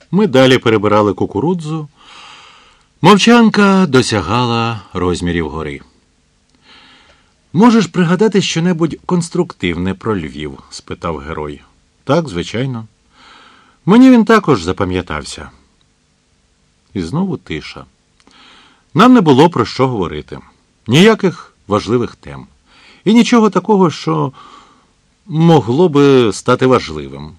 Ми далі перебирали кукурудзу. Мовчанка досягала розмірів гори. «Можеш пригадати щонебудь конструктивне про Львів?» – спитав герой. «Так, звичайно. Мені він також запам'ятався». І знову тиша. Нам не було про що говорити. Ніяких важливих тем. І нічого такого, що могло би стати важливим.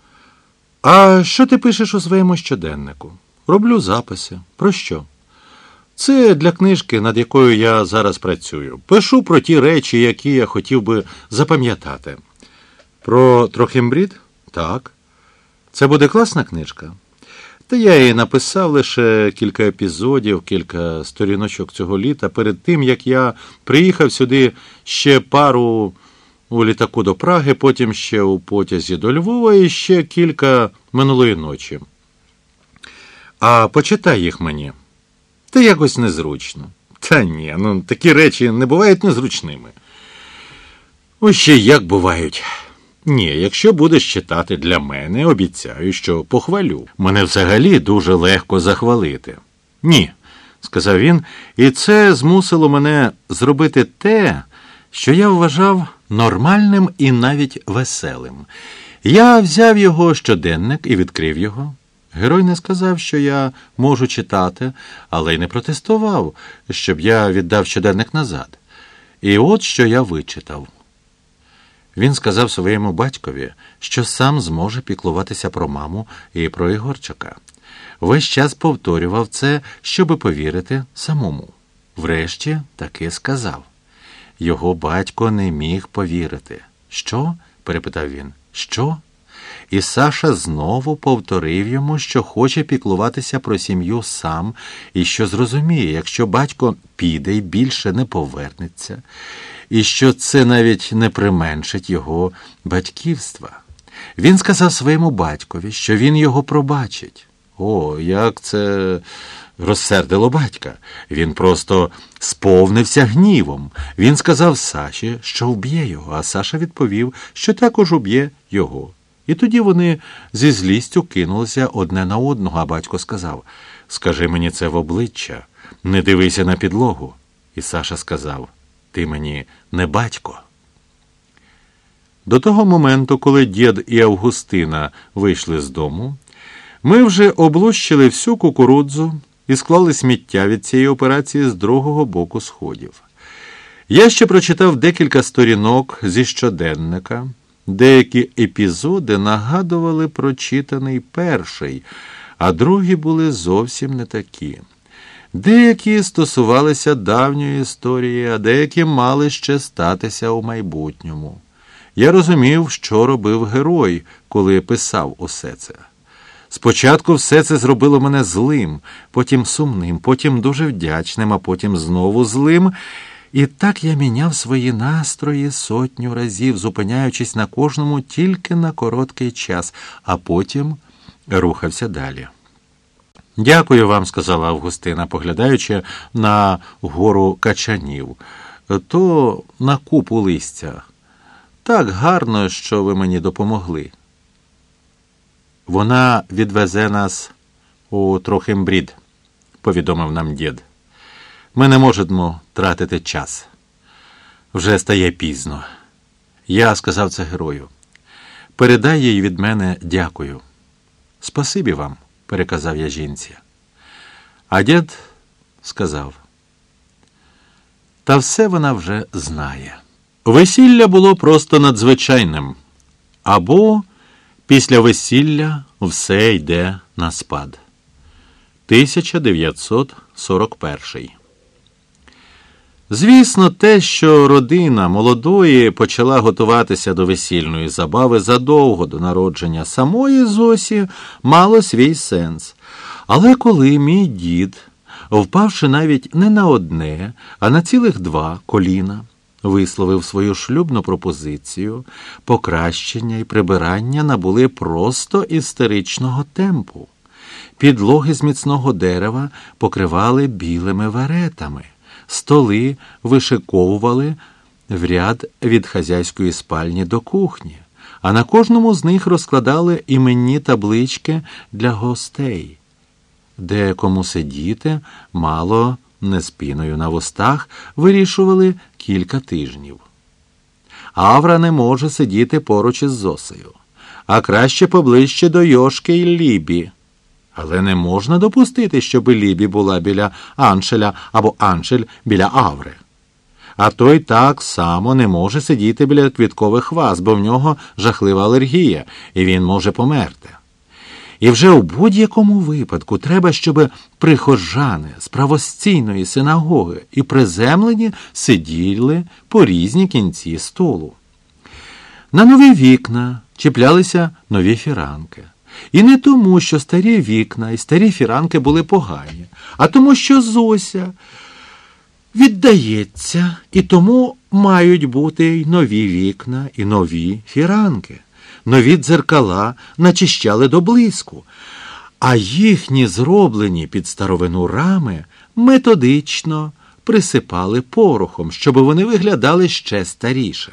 «А що ти пишеш у своєму щоденнику?» «Роблю записи». «Про що?» «Це для книжки, над якою я зараз працюю. Пишу про ті речі, які я хотів би запам'ятати». «Про Трохимбрід?» «Так». «Це буде класна книжка?» Та я її написав лише кілька епізодів, кілька сторіночок цього літа. Перед тим, як я приїхав сюди, ще пару у літаку до Праги, потім ще у потязі до Львова і ще кілька минулої ночі. «А почитай їх мені». «Та якось незручно». «Та ні, такі речі не бувають незручними». «Ось ще як бувають». «Ні, якщо будеш читати для мене, обіцяю, що похвалю. Мене взагалі дуже легко захвалити». «Ні», – сказав він, і це змусило мене зробити те, що я вважав нормальним і навіть веселим. Я взяв його щоденник і відкрив його. Герой не сказав, що я можу читати, але й не протестував, щоб я віддав щоденник назад. І от що я вичитав. Він сказав своєму батькові, що сам зможе піклуватися про маму і про Ігорчика. Весь час повторював це, щоби повірити самому. Врешті таки сказав. Його батько не міг повірити. «Що?» – перепитав він. «Що?» І Саша знову повторив йому, що хоче піклуватися про сім'ю сам і що зрозуміє, якщо батько піде і більше не повернеться, і що це навіть не применшить його батьківства. Він сказав своєму батькові, що він його пробачить. О, як це розсердило батька. Він просто сповнився гнівом. Він сказав Саші, що вб'є його, а Саша відповів, що також уб'є його. І тоді вони зі злістю кинулися одне на одного, а батько сказав: «Скажи мені це в обличчя, не дивися на підлогу». І Саша сказав: «Ти мені не батько». До того моменту, коли дід і Августина вийшли з дому, ми вже облущили всю кукурудзу і склали сміття від цієї операції з другого боку сходів. Я ще прочитав декілька сторінок зі щоденника. Деякі епізоди нагадували прочитаний перший, а другі були зовсім не такі. Деякі стосувалися давньої історії, а деякі мали ще статися у майбутньому. Я розумів, що робив герой, коли писав усе це. Спочатку все це зробило мене злим, потім сумним, потім дуже вдячним, а потім знову злим. І так я міняв свої настрої 100 разів, зупиняючись на кожному тільки на короткий час, а потім рухався далі. «Дякую вам», – сказала Августина, поглядаючи на гору качанів. «То на купу листя. Так гарно, що ви мені допомогли». «Вона відвезе нас у Трохимбрід», – повідомив нам дід. «Ми не можемо тратити час. Вже стає пізно». Я сказав це герою. «Передай їй від мене дякую». «Спасибі вам», – переказав я жінці. А дід сказав: «Та все вона вже знає». Весілля було просто надзвичайним. Або після весілля все йде на спад. 1941. Звісно, те, що родина молодої почала готуватися до весільної забави задовго до народження самої Зосі, мало свій сенс. Але коли мій дід, впавши навіть не на одне, а на цілих 2 коліна, висловив свою шлюбну пропозицію, покращення і прибирання набули просто істеричного темпу. Підлоги з міцного дерева покривали білими веретами, столи вишиковували в ряд від хазяйської спальні до кухні, а на кожному з них розкладали іменні таблички для гостей, де кому сидіти мало не з піною на вустах, вирішували кілька тижнів. Авра не може сидіти поруч із Зосею, а краще поближче до Йошки й Лібі. Але не можна допустити, щоб Лібі була біля Аншеля або Аншель біля Аври. А той так само не може сидіти біля квіткових ваз, бо в нього жахлива алергія, і він може померти. І вже у будь-якому випадку треба, щоб прихожани з правостійної синагоги і приземлені сиділи по різні кінці столу. На нові вікна чіплялися нові фіранки. І не тому, що старі вікна і старі фіранки були погані, а тому, що Зося віддається, і тому мають бути й нові вікна, і нові фіранки. Нові дзеркала начищали до блиску, а їхні зроблені під старовину рами методично присипали порохом, щоб вони виглядали ще старішими.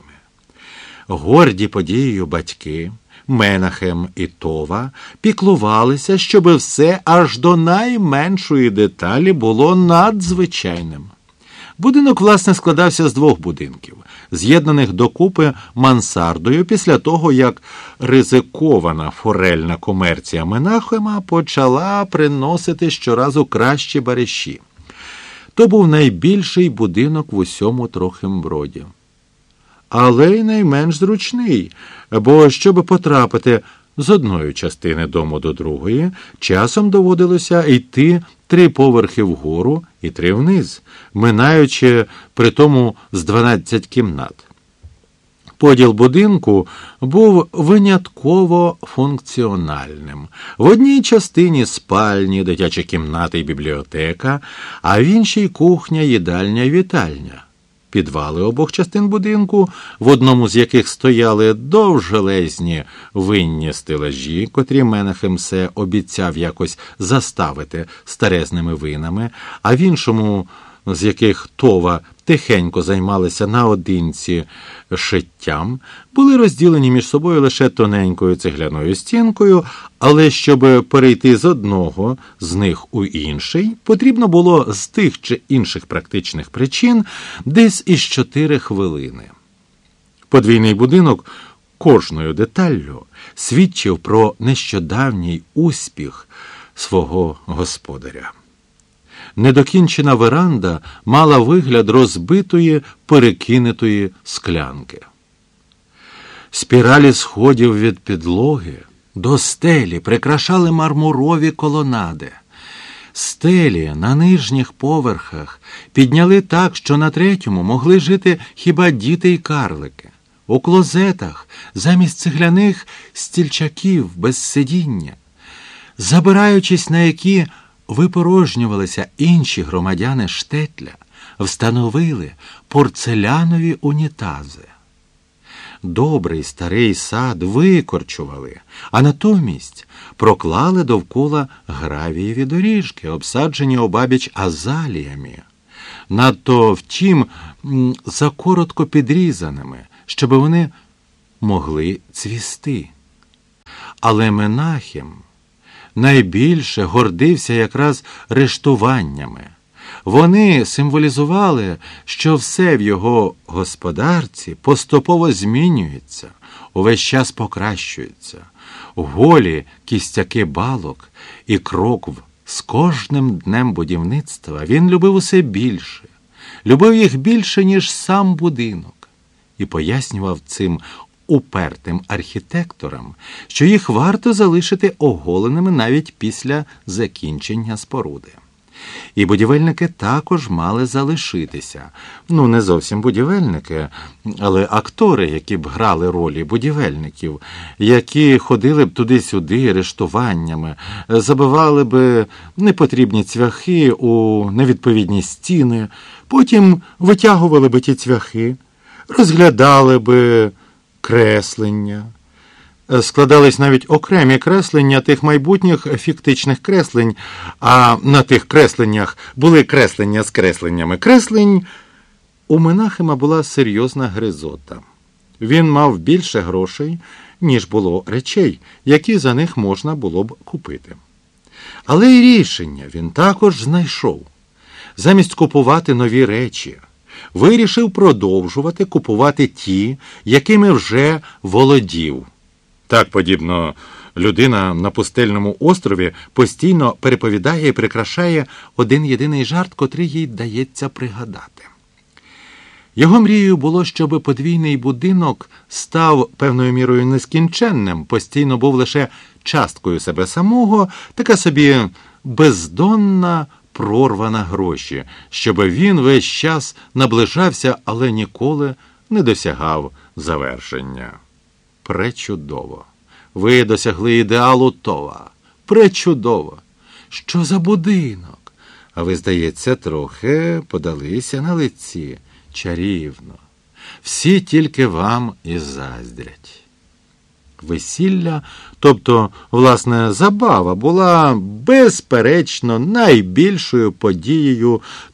Горді подією батьки Менахем і Това піклувалися, щоб все аж до найменшої деталі було надзвичайним. Будинок, власне, складався з двох будинків, з'єднаних докупи мансардою після того, як ризикована форельна комерція Менахема почала приносити щоразу кращі бариші. То був найбільший будинок в усьому Трохимброді. Але й найменш зручний, бо щоб потрапити з одної частини дому до другої, часом доводилося йти 3 поверхи вгору і 3 вниз, минаючи при тому з 12 кімнат. Поділ будинку був винятково функціональним. В одній частині спальні, дитячі кімнати і бібліотека, а в іншій кухня, їдальня і вітальня. Підвали обох частин будинку, в одному з яких стояли довжелезні винні стелажі, котрі Менахем все обіцяв якось заставити старезними винами, а в іншому, з яких Това тихенько займалися наодинці шиттям, були розділені між собою лише тоненькою цегляною стінкою, але щоб перейти з одного з них у інший, потрібно було з тих чи інших практичних причин десь із 4 хвилини. Подвійний будинок кожною деталлю свідчив про нещодавній успіх свого господаря. Недокінчена веранда мала вигляд розбитої, перекинутої склянки. Спіралі сходів від підлоги до стелі прикрашали мармурові колонади. Стелі на нижніх поверхах підняли так, що на 3-му могли жити хіба діти й карлики. У клозетах замість цегляних стільчаків без сидіння, забираючись на які випорожнювалися інші громадяни Штетля, встановили порцелянові унітази. Добрий старий сад викорчували, а натомість проклали довкола гравієві доріжки, обсаджені обабіч азаліями, надто, втім, закоротко підрізаними, щоб вони могли цвісти. Але Менахем найбільше гордився якраз рештуваннями. Вони символізували, що все в його господарці поступово змінюється, увесь час покращується. Голі кістяки балок і крокв з кожним днем будівництва він любив усе більше. Любив їх більше, ніж сам будинок. І пояснював цим упертим архітекторам, що їх варто залишити оголеними навіть після закінчення споруди. І будівельники також мали залишитися. Ну, не зовсім будівельники, але актори, які б грали ролі будівельників, які ходили б туди-сюди рештуваннями, забивали б непотрібні цвяхи у невідповідні стіни, потім витягували б ті цвяхи, розглядали б креслення. Складались навіть окремі креслення тих майбутніх фіктичних креслень, а на тих кресленнях були креслення з кресленнями креслень. У Менахема була серйозна гризота. Він мав більше грошей, ніж було речей, які за них можна було б купити. Але й рішення він також знайшов. Замість купувати нові речі, вирішив продовжувати купувати ті, якими вже володів. Так, подібно, людина на пустельному острові постійно переповідає і прикрашає один єдиний жарт, котрий їй дається пригадати. Його мрією було, щоб подвійний будинок став певною мірою нескінченним, постійно був лише часткою себе самого, така собі бездонна прорва на гроші, щоб він весь час наближався, але ніколи не досягав завершення. Пречудово! Ви досягли ідеалу Това. Пречудово! Що за будинок? А ви, здається, трохи подалися на лиці. Чарівно. Всі тільки вам і заздрять. Весілля, тобто, власне, забава, була безперечно найбільшою подією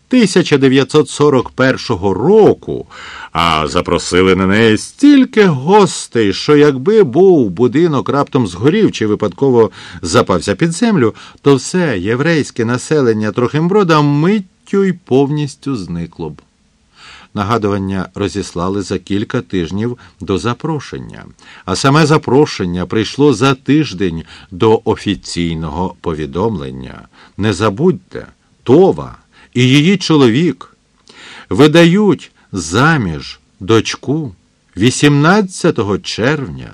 1941 року, а запросили на неї стільки гостей, що якби був будинок раптом згорів чи випадково запався під землю, то все єврейське населення Трохимброда миттю й повністю зникло б. Нагадування розіслали за кілька тижнів до запрошення, а саме запрошення прийшло за тиждень до офіційного повідомлення. Не забудьте, Това і її чоловік видають заміж дочку 18 червня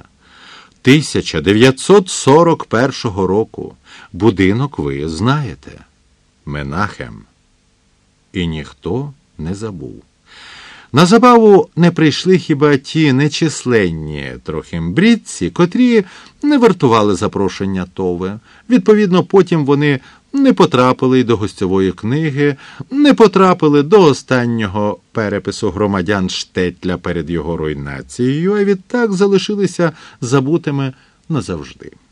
1941 року. Будинок ви знаєте. Менахем. І ніхто не забув. На забаву не прийшли хіба ті нечисленні трохимбрідці, котрі не вартували запрошення Тови. Відповідно, потім вони не потрапили й до гостьової книги, не потрапили до останнього перепису громадян Штетля перед його руйнацією, а відтак залишилися забутими назавжди.